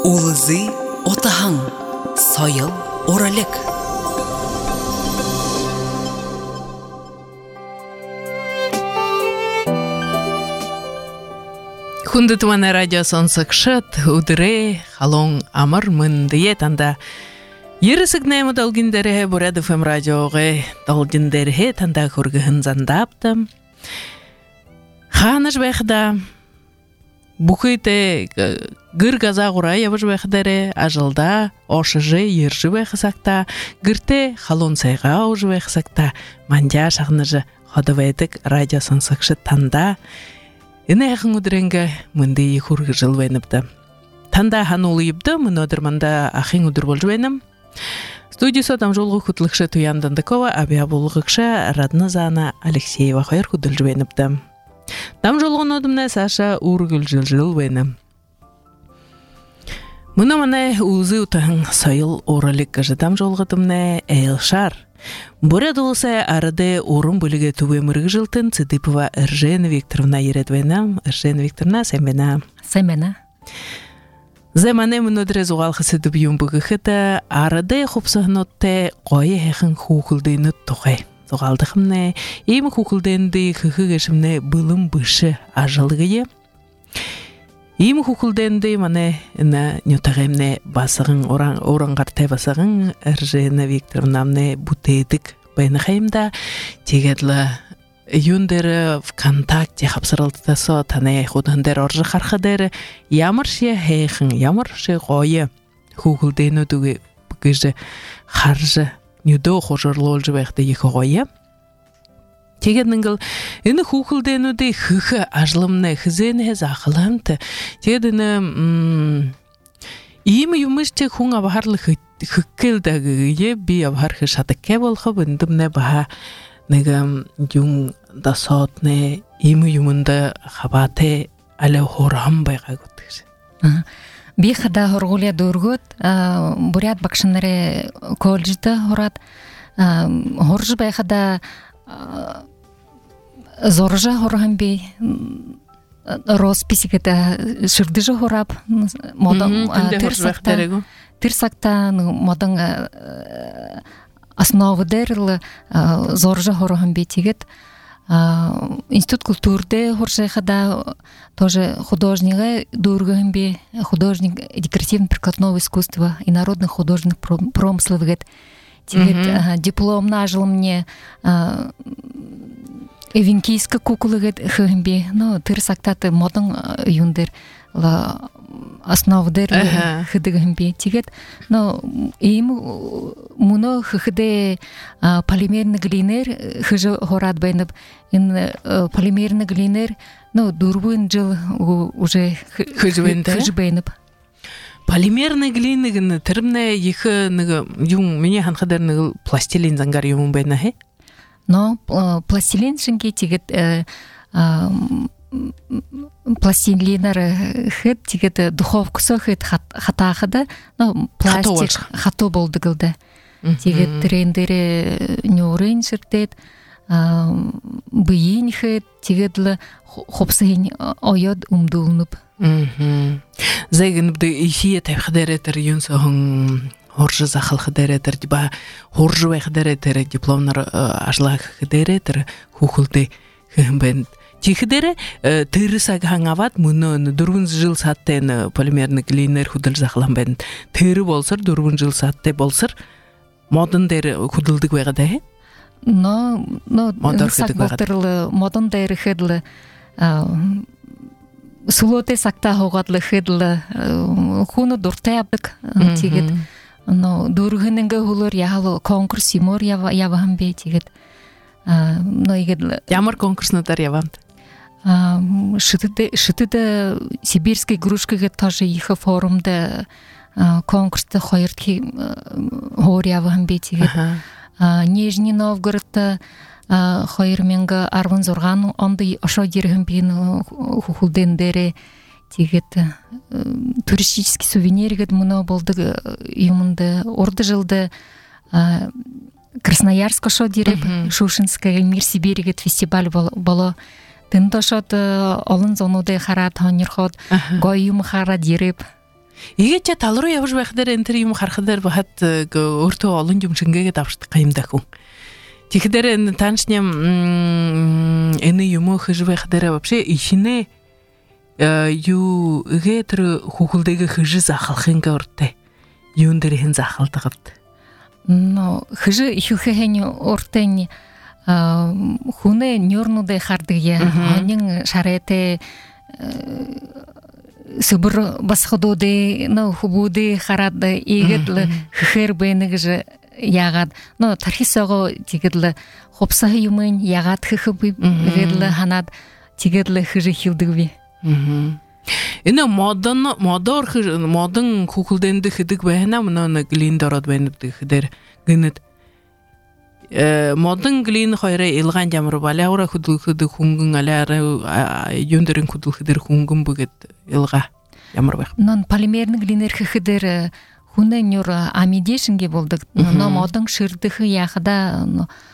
Улызы отаһың, сайыл оралек. Хунды туана радио сонсыкшыт, удыры, халон амыр мындые танда. Ерісігнайымы долгіндері Бурят ФМ радиоғы долгіндері танда көргіхін зандапты. Ханыш бәқіда бұқыйты гыр газа ғура ябыш бәқідері ажылда ошыжы ержі бәқісақта, гірте халон сайға аужы бәқісақта, мандя шағыныжы қодывайдық радио сонсыкшыт танда. Ine yakın udrenga mındı yıkırgı jıl beynipdi. Tanda han oluyıpdı, mın odırmanda ahın udur bolju beynім. Студиясы там жолғы құтылықшы Туян Дандакова, абия болғықшы Радна Зана Алексеева қайыр құдыл жбейніпді. Там жолғын одымна Саша Ургүл жыл бейнім. Мұна мана ұзы ұтағын сайыл оралик ғажы там жолғытымна Эйлшар. Бурят олысы арады орын бөліге түбе мұрғы жылтын Цидипова Иржена Викторовна ередвенім. Иржена Викторовна, сәмена. Сәмена. Зәмәне мұнодыры зуғалқысы дүбейін бұғықыды арады құпсығын отты қойы әқін құқылдыйны тұғай. Зуғалдықымны, емі құқылдыйынды құқы ғышымны бұлым бұшы ажылғые. Емі құқылдыйынды маны нютағымны басығын, оранғартай басығын Иржена Викторовнамны бұтейдік байны қайымда тегедлі Юндер ВКонтакте хапсырылды со таны худандер оржы хархадер ямыршы хейхын ямыршы қойы хухылден өтуге бүкіжі харжы нүді қожырлы олжы бәқті екі қойы. Тегедінгіл үні хухылден өді хығы ажлымны хызен әз ақыланты. Тегедіні Иймі юмышты хуң абахарлы хықкілдігі бі абахархы шатықке болғы бүндімні баға Негам юн да сотне иму юмунда хабате але хорам байга гутгис. Би хада хоргуля дургут бурят бакшынары колжда хорат хорж байхада зоржа хорган би росписикета шырдыжы хорап модан тирсакта модан основы дерлы зоржа хороган бетигет институт культурды хоржайхада тоже художника дурган бе художник декоративно-прикладного искусства и народных художественных промыслов гет тигет диплом нажил мне эвенкийска кукулы гет хэмбе но тырсактаты модан юндер ла основы дерлы хыдыган бе тигет но им муно хыды полимерный глинер хыжы хорат байнып ин полимерный глинер но дурбун жыл уже хыжы байнып полимерный глинер термне екі юн меня ханхадер пластилин зангар юмун байна хе но пластилин шинки тигет пластилинары хет тигет духовкасы хет хатахыда но пластик хато болды гылда тигет трендері нюрын шыртет быйын хет тигетлі хопсыйын ойод умдулнып зайгыныбды ишие тайхыдаретер юнсоғын хоржы зақыл хыдаретер диба хоржы бай хыдаретер дипломнар ажлақ хыдаретер хухылды хымбен Тихидері тырысаг хаңават мұны дұрвын жыл саттен полимерный глинер худыл зақылан бән тыры болсыр, дұрвын жыл сатте болсыр модын дәрі худылдық байғады? Но сақ болтырлы модын дәрі хедлі сұлоте сақта хоғадлы хедлі хуны дұртай абдық тегет дұрғыныңға хулыр яғалы конкурс имор явағын бе тегет Ямар конкурсныдар явамды? Шытыда сибирский игрушкаға тоже ихы форумда конкурсты қойыртки хор явағын бетігет. Нижний Новгородта қойырменгі арвын зорғаның онды ошо дерігін бейін хулдендері тегет. Туристический сувенергет мұна болды юмынды орды жылды Красноярск ошо дереп, Шушинская мир Сибиригет фестиваль боло. Тын тошот олын зонуды харат хонер ход, гойюм хара дереп. Игэч тал руу явж байхдаа энэ төр юм харахаар бахад өөртөө олон юм шингээгээд авчдаг юм да хүн. Тэгэхээр энэ танчны энэ юм хэж байхдаа вообще ишинэ юу гэтэр хүүхэлдэйг хэж захалахын гэртэй юун дээр хэн захалдаг авд. Но хэж ихүхэн уртын хүнээ нёрнуудыг хардаг я. Хонин шарээтэй Сыбыр басхадуды, хубуды хараад игэдл хэр бэнэг ж ягаад тархисого тигэдл хопсах юмын ягаад хэх бигэл ханаад тигэдл хэр хилдэг би. Энэ модон хүүхэлдэнд хэдэг байна мөн глинд ороод байна гэхээр гэнэт модон глин хоёроо илгаан ямар балиагра хөдөлгөдөг хөнгөн алиараа юндэрэн хөдөлгөдөр хөнгөн бүгэд илга ямар байх. Нон полимерный глинер хэхээр хүнээ нюр амидешинге болдог. Но модон ширдэх яхада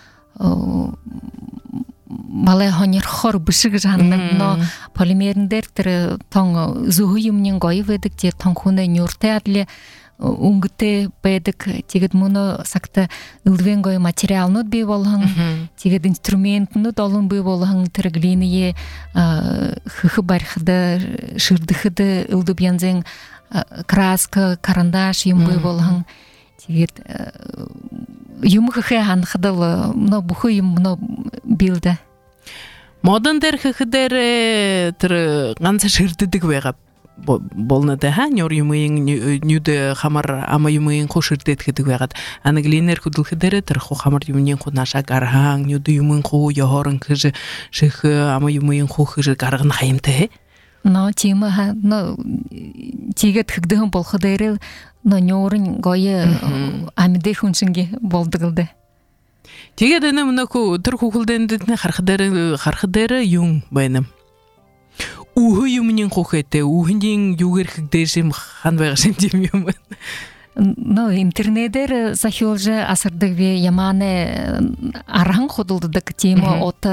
малай хонер хор бишиг жанна но полимерн дээр тэр тон зүү юмнын гоё байдаг тий тон хүнээ нюртэй адле өнгөтэй байдаг. Тэгээд мөнө сагта үлвэн гоё материалнууд бий болгон тэгээд инструментнууд олон бий болгон тэр глиние хөх барихда ширдэхэд үлдэв янзын краска карандаш юм бий болгон тэгээд юм хөхэ ханахдал бүх юм билдэ. Модон дээр хөхдэр тэр ганц ширддэг байгаа болно да нёр юмын нүд хамар ама юмын хоширдэт гэдэг байгаад анаг линер хөдөлгөдөр тэр хамар юмны хунаашаа гархан нүд юмын хуу ёхорон гэж ших ама юмын хуу гэж гаргана хаимтай но тима но тигэт хэгдэн болох дээр но нёрын гоё амьд хүншинги болдог л дээ. Тэгээд энэ мөнөкө тэр хүүхэлдэнд харах дээр юм байна. Үхэ юмнын хөхөтэй үхний югэр хэгдэж юм хан байгаа юм юм. Но интернетээр сахиулж асардаг ви ямане архан худалдаг тема от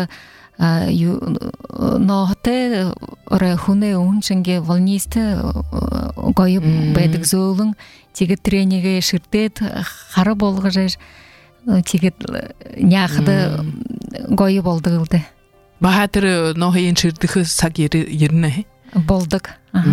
ноохтэй орой хүнээ үншинге волнист гоё байдаг зөөлөн тэгээд тренингээ ширдээд хара болгож тэгээд няхад гоё болдог үлдээ. Бахатэр нохийн ширдэх цаг ирнэ болдог.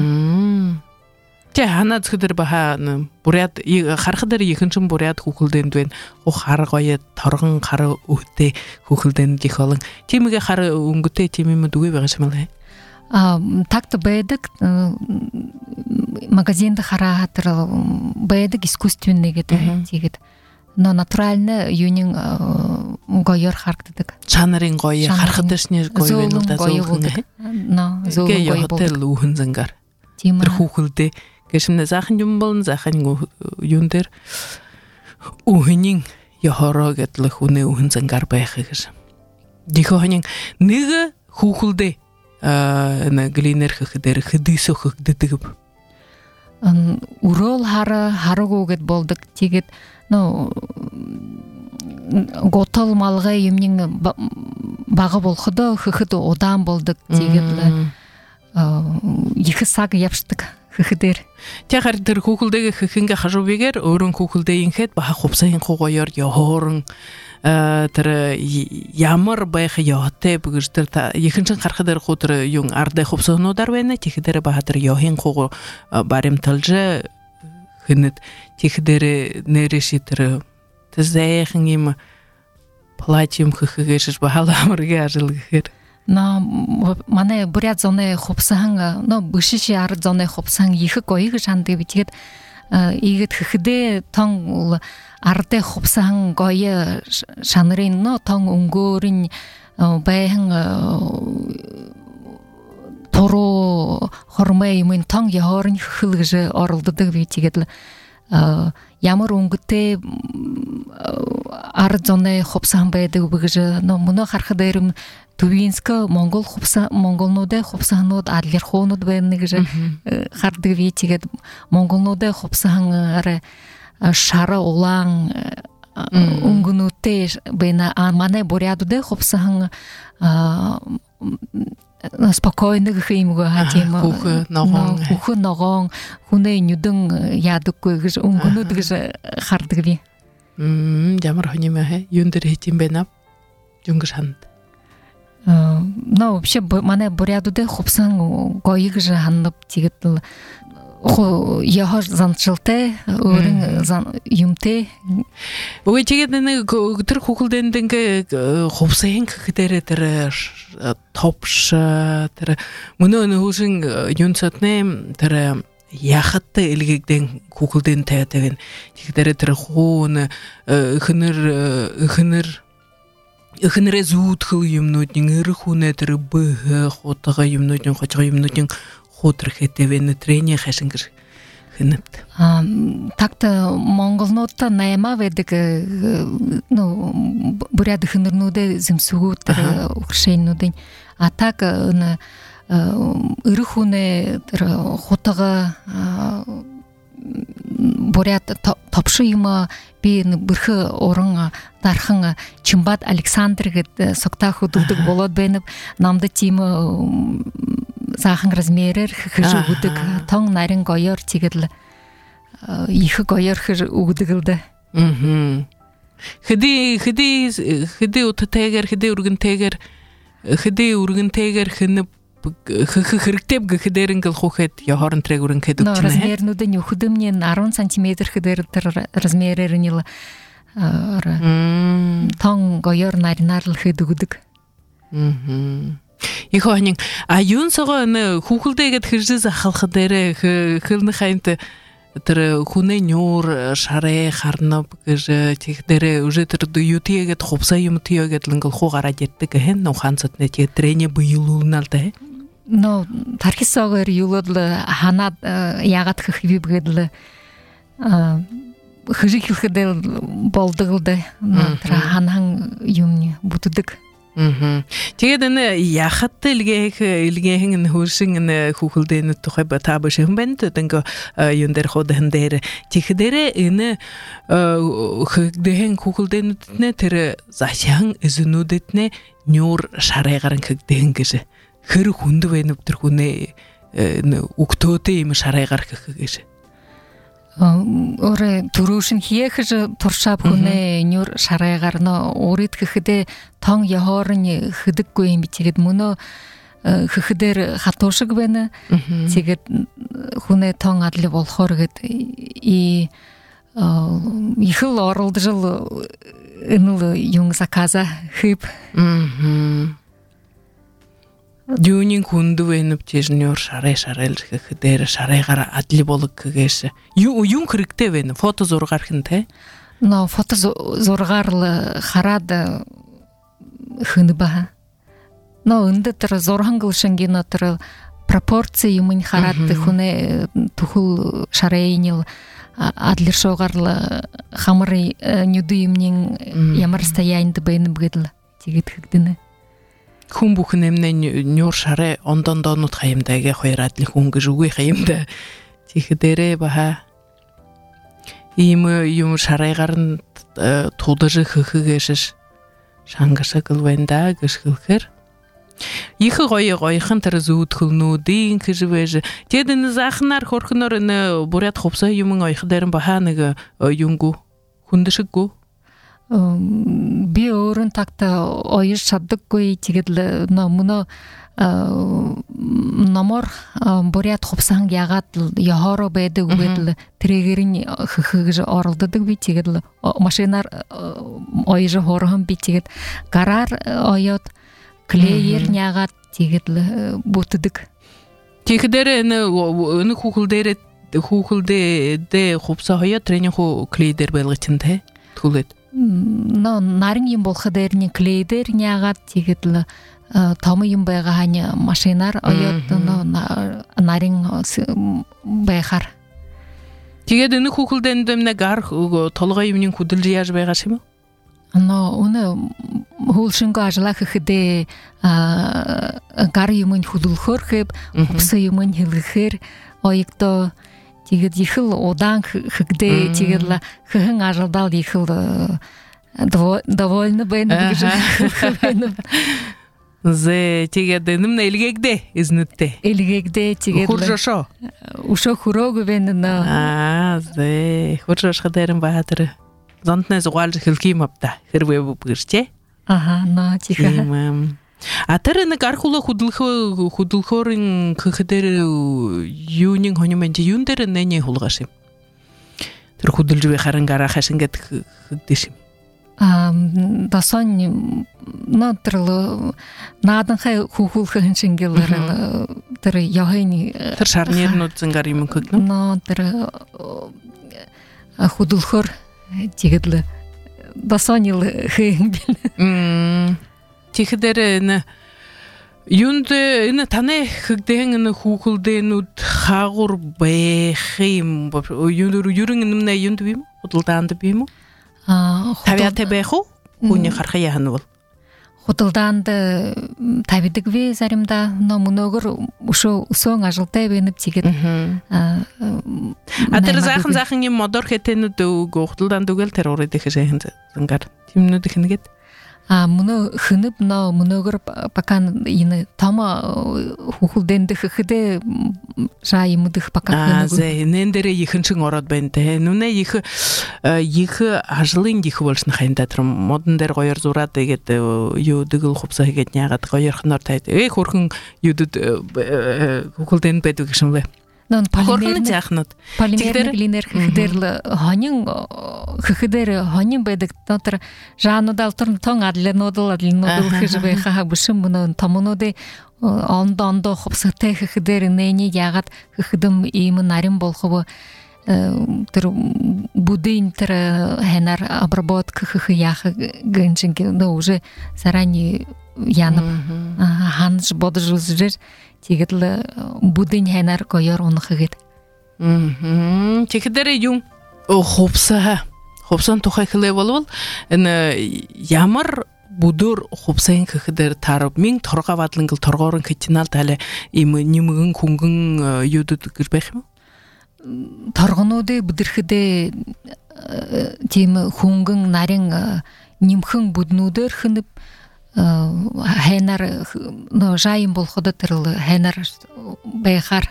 Тэ ханаад зөвхөн баха буряд харах дээр ихэнхэн буряд хүүхэлдэнд байна. Хар гоё торгон хар өвтэй хүүхэлдэнд их олон. Тимгээ хар өнгөтэй тим юм дүгэ байгаа юм байна. Такт байдаг магазинд хараа хатар байдаг искусственный гэдэг тийгээд но натуральны юунин гоёр харагддаг. Чанарын гоё харахад дэшний гоё байна да зөөхөн. Но зөөхөн гоё болдог. Үүхэн зангаар. Тэр хүүхэлдээ гэшмнэ захан юм болон захан юун дээр үүхний ёхороо гэдэл хүнээ үүхэн зангаар байх гэж. Дихохнин нэг хүүхэлдээ глинер хөхдэр хөдөөсө хөгддөг. Урол харагуугэд болдог. Тэгээд готол малгай юмнын бага болохдоо хөөхд удаан болдог. Тэгээд их саг явшдаг хөхдэр. Тэгэхээр тэр хүүхэлдээг хөхингээ хажуубигээр өөрөн хүүхэлдээнхэд баха хувцагийн гоёор ёхорон тэр ямар байх ёотэй бүгж тэр ихэнхэн харахад дээр хутэр юм ардэ хувцаануудаар байна. Тэгэхээр баха тэр ёхийн гоо баримталж хэнэт тэгэхээр нэрши тэр зээхэн юм платьем хөхгэж бахала амаргийн ажил гэхээр на манай буряд зоны хувцаан бишиши ард зоны хувцаан их гоёг шанддаг бичгээд игэд хөхдөө тон ардэ хувцаан гоё шанарын тон өнгөөрийн байхан торо хормой юм тон яорын хөлгөж оролддог бичгээд ямар өнгөтэй ард зоны хувцаан байдаг гэж мөнө харахад ирм Тувинска монгол хувцаа монголнуудын хувцаанууд адлерхуунууд байна гэж хардаг вичгээд монголнуудын хувцаан шара улаан өнгөнүүтэй байна. Манай бурядуудын хувцаан спокойно химго хатима хухы ногон хуне нүдэн ядыкгүй гэж өнгөнүүд гэж харддаг би. Ямар хонимаа юндэр хитим бэнап юнгэр ханд. Вообще манай бурядуудэ хупсан гоё гэж хандав тэгээд яхаар занчилтай өөрийн юмтэй. Үгүй тэгээд нэг тэр хүүхэлдэнд ингээ хувсын гэхээр тэр топш тэр мөнөө нөхөшин юнцатны тэр яхаттай илгээгдэн хүүхэлдэнд таяатаг. Тэгэхээр тэр хуун эхнэрээ зүүдхүү юмнуудын эрхүүнээ тэр бэх хутага юмнуудын хожго юмнуудын хутрэхэтэй вэн трени хашингэр хэнэт. Такта монголнуудаа 8 байдаг буряд эхнэрнүүдээ зэмсгүүд өгшөөнүүдийн атак эрхүүнээ тэр хутага буряд топши юм би бүрх уран дархан Чимбат Александр гэд согтаах үддэг болоод байна. Намд тийм сахан размерээр хэж үддэг тон нарийн гоёор чигэдл их гоёор хэж үддэг л да. Хэдий уттэйгэр хэдий үргэнтэйгэр хэнэ хэрэгтэй гэхээр ингээл хүүхэд яхорон трэг үрэн гэдэг чинь размернүүдийн өхдөмний 10 см хэдэр тэр размерээр нь тон гоёор наринаар л хэд өгдөг. Их хонин юунсоо хүүхэлдээгээд хэржээс ахалх дээр хэрнэ хайнт тэр хүнээ нюур шарэ харна гэж тэгдэрэ уже тэр ютигээд хувсаа юм тийгээд л ингээл хуу гараад яддаг хэн ухаанцад нэ тэг трени буйлуулнал да. Тархисаагаар юулал ханаад яагаад хэвбгээд л хөрихлэхэд болдог л да. Тэр ханхан юм бүтдэг. Тэгээд энэ яхад илгээхэн хөршин хүүхэлдэйн тухай батабаш юм байна гэдэг юм дээр ходон дээр тэгэхдэр энэ хэгдэхэн хүүхэлдэйнэ тэр зашхан эзэнүүдэд нэ нюур шарайгаар хэгдэхэн гэж хэр хүнд байна тэр хүнээ өгтөөтэй юм шарайгаар гэж Ore turushin hiekh туршаап хүнээ нюр шарайгаар нөө өөрөд гэхэд тон яхорны хэдэггүй юм би тэгээд мөнөө хэхдэр хатуушиг байна. Тэгээд хүнээ тон адли болохоор гэд ихэл оролдожл энэл юм заказа хэв. Дүүнийн хүнд вэнэв чижнёр шарай-шарай л гэхээр шарайгаар адли болог гэгээш. Юун хэрэгтэй вэ? Фото зургаар хэн те? Фото зургаар л хараад хэн ба. Энд тэр зурхангал шингийн тэр пропорци юм хараад хүнээ түхэл шарайнил адлер шогаар л хамрын нүдү юмнин ямар стоянд байна гэдэл тэгээд хэгдэнэ. Хүн бүхэн эмнэ нюр шарай ондондонууд хаямдаагээ хоёр адли хүн гэж үгүй хаямдаа тийхдэрэ баха ийм юм шарайгаар нь тудаж хөхөгээш шангашаг л байна гэж хэлэхээр их гоёхан тэр зүүдхөлнүүдийн гэжвэж тэгэд энэ захнаар хөрхнөр энэ буряд хувсаа юм оих дээр баха нэг юнгу хүндэшггүй би өөрөн такта оёр чаддаггүй тэгээд мөнөө номор буряд хувсан ягаад яхоро байдаг гэдэл трэгэрийн хөхөж оролддог би тэгээд машинаар оёр хорхон би тэгээд гараар оёд клеер нягаад тэгээд бүтдэг. Тэгэхээр энэ хүүхэлдээ хувсаа хоёо тренинг клеер байлгачин тэ түлээд нарийн юм болох дээрний клейдер нягаад тэгээд л том юм байгаа ханя машинаар оёд нарийн байхаар тэгээд энэ хүүхэлдэнд нэг гар толгой юмны хөдөлж яаж байгаа юм өнө хөлшөнгө ажлах гэхэд гар юмны хөдөлгөхөр хэв хувсан юмны хэлгэхээр оёгдоо тэгээд ихэл удаан хэгдээ тэгээд л хэн ажалдал ихэл довольно байна гэж байна. Зе тэгээд нэмнэ илгээгдэ изнүттэй. Илгээгдэ тэгээд Хуржошо. Ушо хурөөг байна. Зе хуржошо дэрэн баатар. Зонтнээс угаалж хэлхийм авта. Хэрвээ бүгэрчээ. На тиха. Тэр нэг архуулаа хөдөлгөөрийн гэхээр юунин хоньмэнж юун дээр нэний хулгаш юм. Тэр хөдөлж би харан гарахаш ингээд хэгдэш юм. Dasan надрал наадынхай хүүхүүлхэн шингэлэр тэр яхайны тэр шарнирнууд зангар юм хэгнэ. Тэр хөдөлгөхөр тэгээд дасанил хэнгэл. Тэгэхээр энэ юунд энэ таны хэгдэн энэ хүүхэлдээнүүд хаагур байх юм. Юурын нэмнэ юунд бим? Худалдаанд бим үү? Тавиатай байх уу? Хүний харах яхан бол. Худалдаанд тавидаг вэ заримдаа мөнөөгөр өсөн ажилтай бэнэв тэгээд тэр захан юм модор хэтэнүүд худалдаанд үгэл тэр ураад их шайхан зангар тимнүүд их нэгэд мөнө хэнэв мөнөөгөр бакан энэ тома хүүхэлдэнд хэхдэ жаа юмдах бакан нэн дээрээ ихэнчин ороод байна те нүнэ их ажлын их болсны хайнда тэр модон дээр гоёр зураад игээд юу дэглэл хувцаа хийгээд яагаад гоёрхноор тайд хөрхөн юудад хүүхэлдэнд байдаг гişмлээ нон полимер заахнууд полимер глинер хэхдэр хонин хэхдэр хонин байдаг дотор жанууд алтар тон адлинууд гэж байхаа бүшин мөн томнууд ондондо хувцатай хэхдэр нэний яагаад хэхдэм ийм нарийн болохоо тэр будын тэр ханар обработка хэх яах гэнчинг уже заранее янап ханж бодож үзэж тэгээд л будын ханар гоёр унах гэд. Тэгэхээр юм хувцсан тухай хэлээ болвол энэ ямар бүдөр хувцсан гэхээр тар минь торгоо бадлангал торгоорон хичнал талаа им нэмгэн хүнгэн юудад гэр байх юм уу? Торгонуудыг бүдэрхэдээ тийм хүнгэн нарийн нэмхэн бүднүүдээр хэнэв хайнаар жаим болоход тэр хайнаар байхаар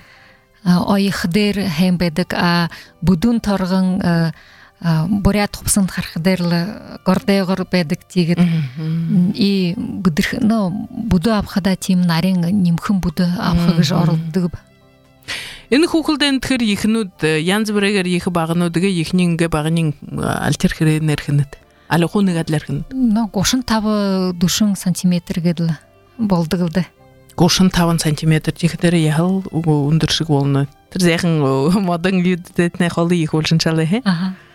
оих дээр хайм байдаг бүдүүн торгон бурят хувцсанд харах дээр л гордоогоор байдаг тийгээд и бүдэрх бүдүү авахда тийм нарийн нэмхэн бүдүү авах гэж оролдог. Энэ хүүхэлдэнд тэр ихнүүд янз бүрээр их багнуудгээ ихний ингээ багны альтер хэрэнэр хэнэт. Алхууныг адлархын. 35 40 см гэдэл болдог л да. 35 см тэгэхээр яхал өндөр шиг болно. Тэр зайхан модон юудэтний холы их болшинчалаа хэ.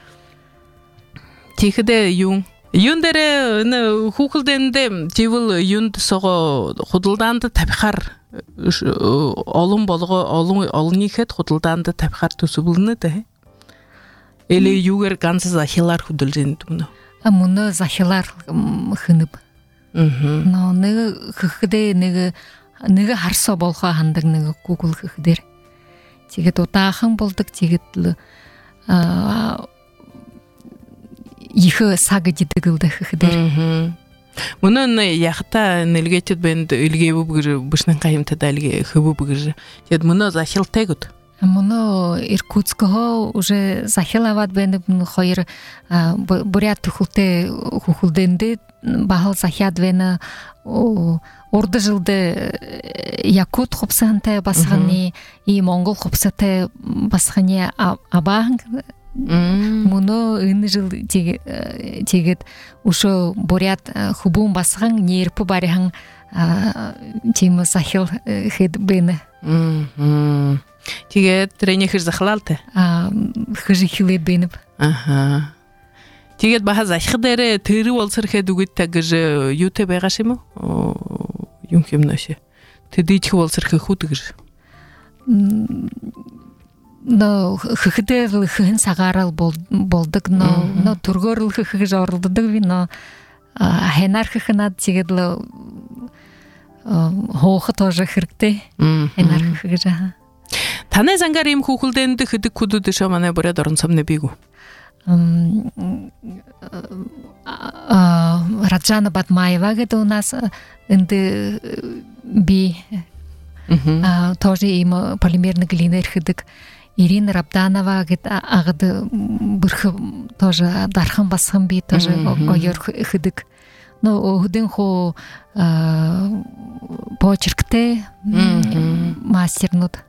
Тэгэхээр юун дээр хүүхэлдэнд живэл юунд сого худалдаанд тавихаар олон олонныхэд худалдаанд тавихаар төсөвлөнө дээ. Эле юугэр ганц захилаар хөдөлж юм. Мөнө захилаар хэнэв. Нэг хэхдээ нэг харсаа болохоо хандаг нэг Google хэхдэр. Тэгээд удаахан болдог тэгээд их саг гэдэг л хэхдэр. Мөнө яхта нэлгээтэд бэнд илгээв бүгэр бүшнэн гаймтад алги хөвөв бүгэр. Тэгээд мөнө захилтай гэд. Мөнө Иркутского уже захилавад бэнд хоёр бурят хүүхэлдэндээ бахал захиад бэна урд жилдээ якут хувцантай басханы и монгол хувцатай басханы абаан мөнө энэ жил тэгээд өшөө бурят хубун басхан нэрп барихан тийм захил хэд бэна. Тэгээд тренер захлалтай. Хижихлээ бэнэв. Тэгээд баха захих дээр тэр болсорхэд үгүйтэй гэж юутэй байгаа юм уу? Юм хэмнэшэ. Тэдийч болсорхэх үү гэж. Хэхдэр хэн сагаарал болдог төргөөрл гэж оролддог би хэнаар хэхнад тэгээд л хоохот тоже хэрэгтэй. Хэнаар гэж. Таны зангаар юм хүүхэлдэнд хэдэг хүдүүд шо манай бүрээд орон сомны бийгүү. Раджана Батмаева где у нас инде би тоже им полимерный глинер хидик. Ирина Рабданова где агды бирх тоже дархан басхан би тоже ойор хидик. Но худин хо почеркте мастернут.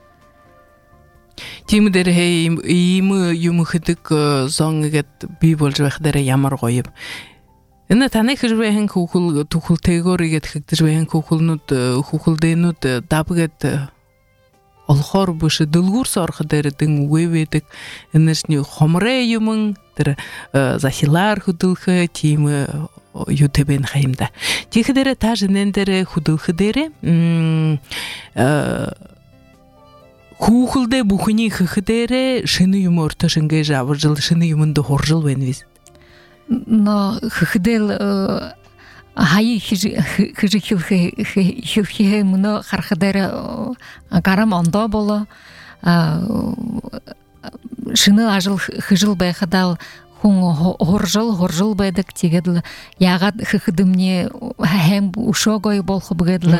Тимдер имы юмхыдык зонгет би болж вахдара ямар гоёб. Эна таны хижвэхэн кукул тухул тэгорыгет хэгдэжвэхэн кукулнууд хукулдэнууд дабгет олхор бүш дулгуурс орходэрдэн үгэвэдэг энэсний хомрэ юмэн тэр захилар хөдөлхө тим ютубен хаймда. Тихдэрэ тааж нэндэрэ хөдөлхөдэрэ Хүүхэлдэ бүхний хэхдэрэ шины юм ортош ингээ жавжил шины юмд хоржил байна виз. Но хэхдэл хай хижихилхэ мно хархадэр гарам ондо боло шины ажил хижил байхадал хүн хоржил байдаг тэгээд ягаад хэхдэмне хэм ушогой болох бгэдл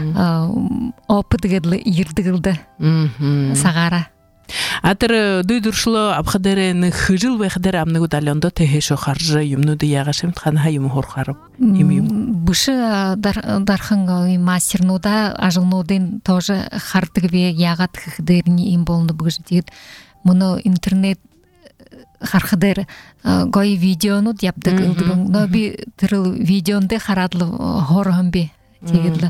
опыт гэдл ирдгэлдэ сагара атэр дүйдүршлө абхадэрэ хижил байхадэр амнагуд алондо тэхэшо харж юмнууд ягашэмт хана юм хорхарав юм бүш дархан мастернуда ажилнуудын тоже харддаг би ягаад хэхдэрни им болну бүгж тэгээд муно интернет хархадэр гой видеонууд явдаг ылдгэн но би тэр видеондэ харадлы хорхон би тэгээд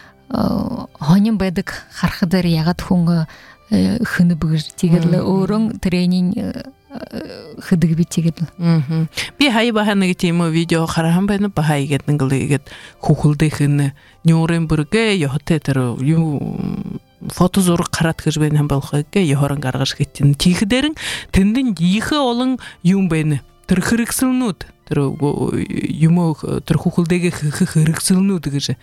хонин байдаг хархадэр ягад хүн хөнө бүгж тэгээд өөрөн тренинг хэдэг би тэгээд би хай баханыг тийм видео харахан байна бахай гэдэг нэгэлгээд хүүхэлдэх нёрэн бүргэ ёхтэй тэр юу фото зураг гараад гэж байна хамбалхайг ёхорон гаргаж гэтэн тийхдэрэн тэндэн ийхэ олон юм байна тэр хэрэгсэлнүүд тэр юм тэр хүүхэлдэгэ хэрэгсэлнүүд гэж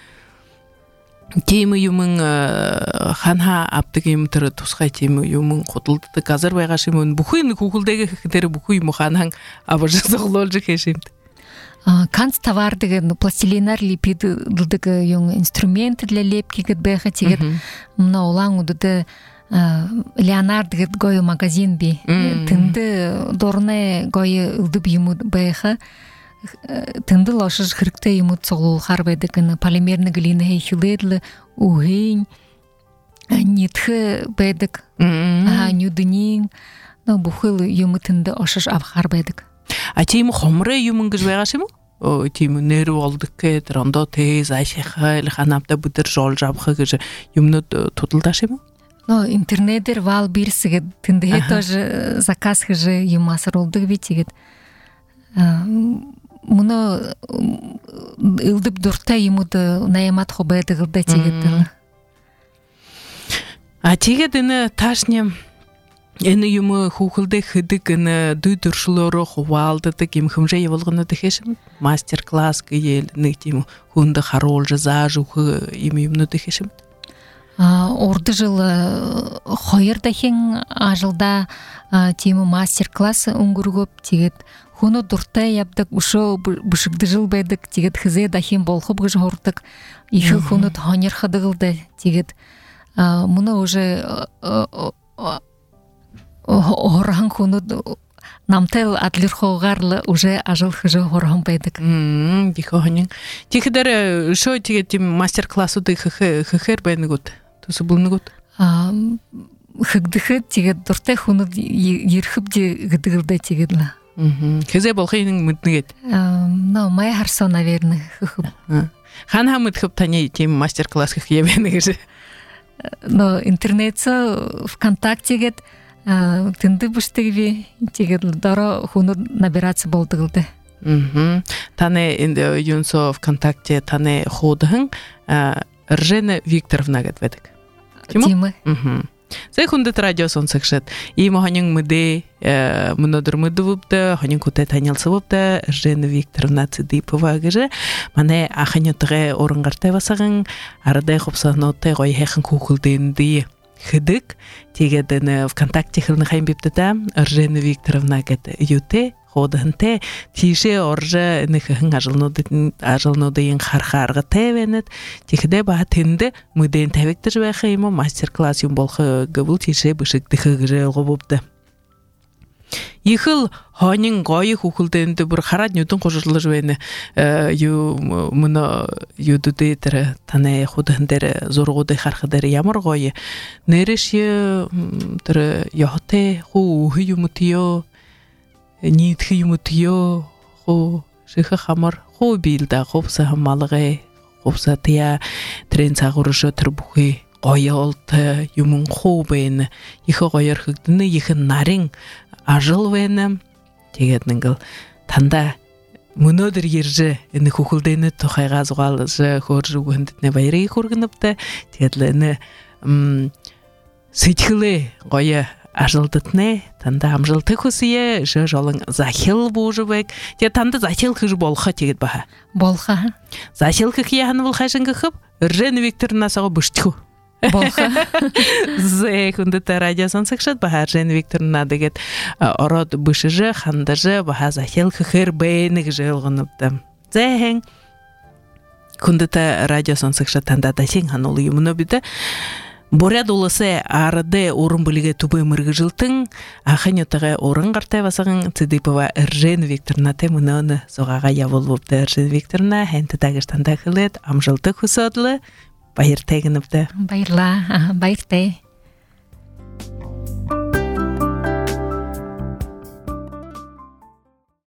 тийм юм ханха апдаг юм тэр тусгай тийм юм худалддаг газар байгаа шиг мөн бүхий хүүхэлдэгэ тэр бүхий юм ханхан аваж зоглуулж хэшимт Канц товар деген пластилинар липид дылдык yung инструмент для лепки гэд бэха тэгээд мна улан удыды Леонард гэд гой магазин би тэнды дорне гой ылдып юму бэха тэнды лошж хэрэгтэй юму цоглуулахар байдаг полимерный глина хэйхүлэдл ухийн нитхэ байдаг нюднин но бүхэл юму тэнды ошж авахар байдаг А тийм хомрэ юм гэж байгаа юм уу? Тийм нэр болдог гэдэг рондо тэз ашихай ханамта бүдэр жолж авах гэж юмнууд тудалдаш юм уу? Но интернетээр вал бирсгээд тэндээ тоже заказ гэж юм асруулдаг би тэгээд муно илдэв дуртай юмуд наямат хо байдаг л да тэгээд А тэгээд энэ таашны Энэ юм хүүхэлдэ хэдэг энэ дүйдөршлөөрөө хуваалддаг юм хэмжээ явуулганууд ихэшм мастер класс гээл нэг тийм хүнд харуулж зааж өгөх юмнууд ихэшм урд жил 2 дахин ажилда тийм мастер класс өнгөргөв тэгээд хүнөө дуртай явдаг өшөө бишигдэл байдаг тэгээд хизээ дахин болох гэж хордог их хүнөд хонирхадаг л да тэгээд мөн уже хорхан хүнүүд намтэл адлирхоогоор уже ажил хийж хорхон байдаг. Дихонин. Тэгэхэр шоо тэгээд тийм мастер классуудыг хийхээр байнагуд. Төсө бүлнэгуд. Хэгдэхэд тэгээд дуртай хүнүүд ерхэвд гэдэг л да тэгээд л. Хэзээ болохыг мэднэгээд. Но май харсан наверное хөхөв. Хана мэдхэв таны тийм мастер класс хийх юм байна гэж. Но интернет ВКонтакте гээд тэнды бүштэг би тэгээд дөрө хүнүүд набираться болдог л да. Таны энэ юнсо ВКонтакте таны худхан Ржена Викторовна гэдэг байдаг. Тийм үү? Зэ хүндэт радио сонсогчд ийм хонин мэдээ өнөөдөр мэдвэвдэ хонин хүтэ танилцвэвдэ Ржена Викторовна Цэдипова гэж манай ахынютгэ урангартай басаган ардай хувсануудтай гоё хайхан хүүхэлдэндээ хыдык тегеден ВКонтакте хылны хайм биптета Иржена Викторовна гет юте ходынте тише оржа нехын ажылнодын хархарга тевенет тихде ба тенде муден тавектер ва хайма мастер-класс юм болхы гыбыл тише бышык дыхыгы гобупты. Ихыл хонин гой хухулденде бір харад нютун кожулы жвене ю мына юдуде тер тане худындер зоргуды хархадер ямар гой нереше тер яхте ху юмутио нит юмутио ху шиха хамар ху билда хопса хамалгы хопса тия трен цагурышы турбухи гойолт юмун хубен ихо гойер хыгдыны ихын нарин ажыл венем тегетнингл танда мөнөдөр ерже эне хухулдене тохайга зугалжы хоржу гөндүтне байры хургыныпты тегетлени сытхылы гое ажылдытне танда амжылты хусие жолың захил бужубек те танда захил хыж болха тегет баха болха захил хыяны бул хашынга хып Иржена Викторовна сага бушту болха зе хүндэт радиосон сагшат баха Иржена Викторовна дегет ород бышыжы хандажы баха захил хыр бэйник жылгыныпты зэхэн хүндэт радиосон сагшат танда да сен ханул юмуна биде Боряд улысы арыды орын біліге түбі мұрғы жылтың, ақын өтіғі орын қартай басығын Цидипова Иржена Викторовна теміні соғаға явыл бопты. Иржена Викторовна әнті тағыштанда қылет, амжылты құсадлы, байыр тегініпті. Байырла, байырте.